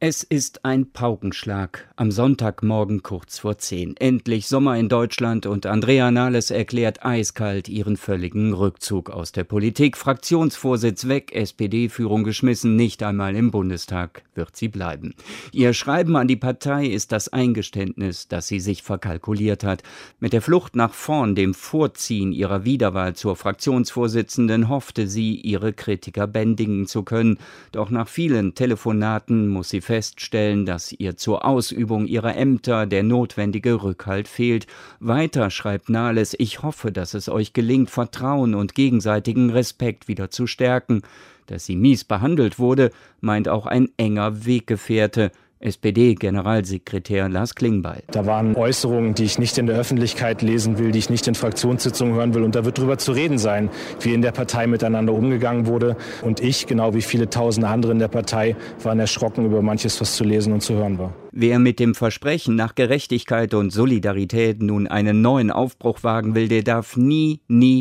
Es ist ein Paukenschlag. Am Sonntagmorgen kurz vor 10. Endlich Sommer in Deutschland und Andrea Nahles erklärt eiskalt ihren völligen Rückzug aus der Politik. Fraktionsvorsitz weg, SPD-Führung geschmissen, nicht einmal im Bundestag wird sie bleiben. Ihr Schreiben an die Partei ist das Eingeständnis, dass sie sich verkalkuliert hat. Mit der Flucht nach vorn, dem Vorziehen ihrer Wiederwahl zur Fraktionsvorsitzenden, hoffte sie, ihre Kritiker bändigen zu können. Doch nach vielen Telefonaten muss sie feststellen, dass ihr zur Ausübung ihrer Ämter der notwendige Rückhalt fehlt. Weiter schreibt Nahles: Ich hoffe, dass es euch gelingt, Vertrauen und gegenseitigen Respekt wieder zu stärken. Dass sie mies behandelt wurde, meint auch ein enger Weggefährte, SPD-Generalsekretär Lars Klingbeil. Da waren Äußerungen, die ich nicht in der Öffentlichkeit lesen will, die ich nicht in Fraktionssitzungen hören will. Und da wird drüber zu reden sein, wie in der Partei miteinander umgegangen wurde. Und ich, genau wie viele tausende andere in der Partei, waren erschrocken über manches, was zu lesen und zu hören war. Wer mit dem Versprechen nach Gerechtigkeit und Solidarität nun einen neuen Aufbruch wagen will, der darf nie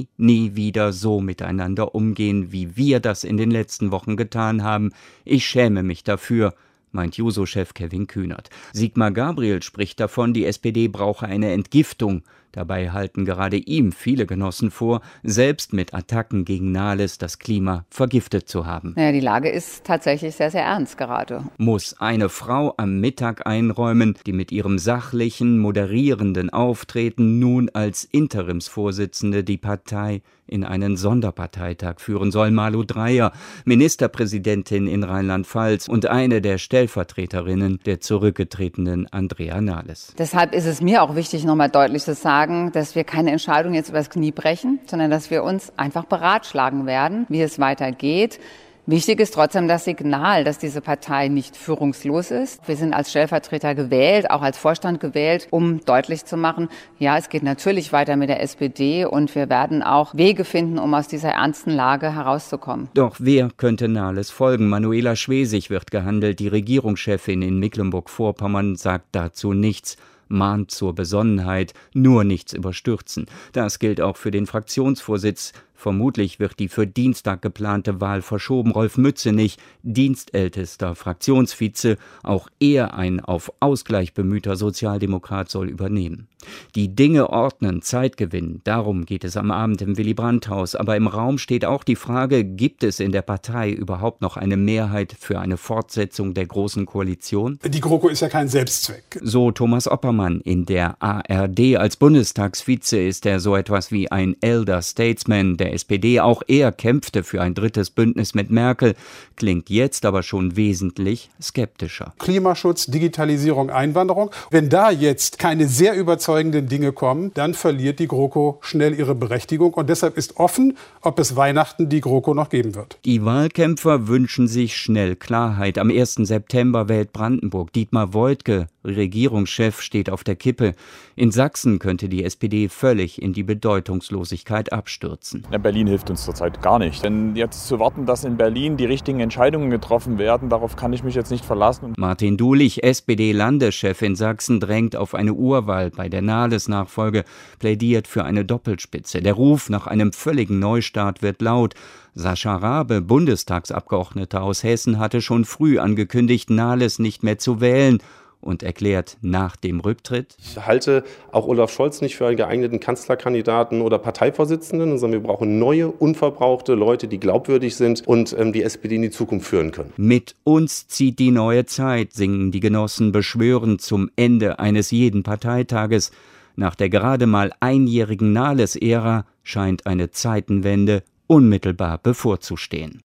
wieder so miteinander umgehen, wie wir das in den letzten Wochen getan haben. Ich schäme mich dafür, meint Juso-Chef Kevin Kühnert. Sigmar Gabriel spricht davon, die SPD brauche eine Entgiftung. Dabei halten gerade ihm viele Genossen vor, selbst mit Attacken gegen Nahles das Klima vergiftet zu haben. Ja, die Lage ist tatsächlich sehr, sehr ernst gerade. Muss eine Frau am Mittag einräumen, die mit ihrem sachlichen, moderierenden Auftreten nun als Interimsvorsitzende die Partei in einen Sonderparteitag führen soll. Malu Dreyer, Ministerpräsidentin in Rheinland-Pfalz und eine der Stellvertreterinnen der zurückgetretenen Andrea Nahles. Deshalb ist es mir auch wichtig, nochmal deutlich zu sagen, dass wir keine Entscheidung jetzt übers Knie brechen, sondern dass wir uns einfach beratschlagen werden, wie es weitergeht. Wichtig ist trotzdem das Signal, dass diese Partei nicht führungslos ist. Wir sind als Stellvertreter gewählt, auch als Vorstand gewählt, um deutlich zu machen, ja, es geht natürlich weiter mit der SPD und wir werden auch Wege finden, um aus dieser ernsten Lage herauszukommen. Doch wer könnte Nahles folgen? Manuela Schwesig wird gehandelt. Die Regierungschefin in Mecklenburg-Vorpommern sagt dazu nichts. Mahnt zur Besonnenheit, nur nichts überstürzen. Das gilt auch für den Fraktionsvorsitz. Vermutlich wird die für Dienstag geplante Wahl verschoben. Rolf Mützenich, dienstältester Fraktionsvize, auch er ein auf Ausgleich bemühter Sozialdemokrat, soll übernehmen. Die Dinge ordnen, Zeit gewinnen, darum geht es am Abend im Willy-Brandt-Haus. Aber im Raum steht auch die Frage, gibt es in der Partei überhaupt noch eine Mehrheit für eine Fortsetzung der Großen Koalition? Die GroKo ist ja kein Selbstzweck. So Thomas Oppermann in der ARD. Als Bundestagsvize ist er so etwas wie ein Elder Statesman der SPD. Auch er kämpfte für ein drittes Bündnis mit Merkel, klingt jetzt aber schon wesentlich skeptischer. Klimaschutz, Digitalisierung, Einwanderung. Wenn da jetzt keine sehr überzeugenden Dinge kommen, dann verliert die GroKo schnell ihre Berechtigung. Und deshalb ist offen, ob es Weihnachten die GroKo noch geben wird. Die Wahlkämpfer wünschen sich schnell Klarheit. Am 1. September wählt Brandenburg. Dietmar Woidke, Regierungschef, steht auf der Kippe. In Sachsen könnte die SPD völlig in die Bedeutungslosigkeit abstürzen. Ja, Berlin hilft uns zurzeit gar nicht. Denn jetzt zu warten, dass in Berlin die richtigen Entscheidungen getroffen werden, darauf kann ich mich jetzt nicht verlassen. Martin Dulich, SPD-Landeschef in Sachsen, drängt auf eine Urwahl bei der Nahles-Nachfolge, plädiert für eine Doppelspitze. Der Ruf nach einem völligen Neustart wird laut. Sascha Rabe, Bundestagsabgeordneter aus Hessen, hatte schon früh angekündigt, Nahles nicht mehr zu wählen und erklärt nach dem Rücktritt: Ich halte auch Olaf Scholz nicht für einen geeigneten Kanzlerkandidaten oder Parteivorsitzenden, sondern wir brauchen neue, unverbrauchte Leute, die glaubwürdig sind und die SPD in die Zukunft führen können. Mit uns zieht die neue Zeit, singen die Genossen beschwörend zum Ende eines jeden Parteitages. Nach der gerade mal einjährigen Nahles-Ära scheint eine Zeitenwende unmittelbar bevorzustehen.